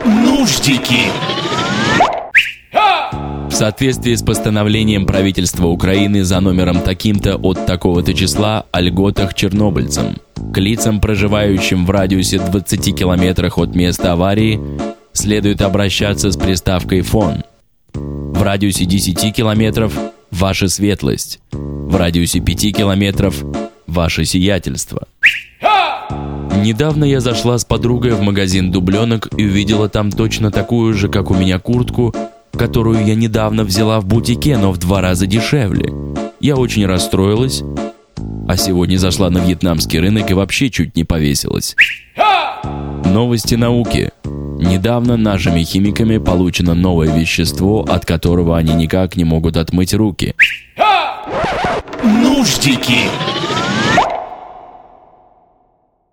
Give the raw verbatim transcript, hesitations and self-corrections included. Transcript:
Нуждики. В соответствии с постановлением правительства Украины за номером таким-то от такого-то числа о льготах чернобыльцам, к лицам, проживающим в радиусе двадцати километрах от места аварии, следует обращаться с приставкой «фон». В радиусе десяти километров – «Ваша светлость». В радиусе пяти километров – «Ваше сиятельство». Недавно я зашла с подругой в магазин дубленок и увидела там точно такую же, как у меня, куртку, которую я недавно взяла в бутике, но в два раза дешевле. Я очень расстроилась, а сегодня зашла на вьетнамский рынок и вообще чуть не повесилась. Новости науки. Недавно нашими химиками получено новое вещество, от которого они никак не могут отмыть руки. Нуждики.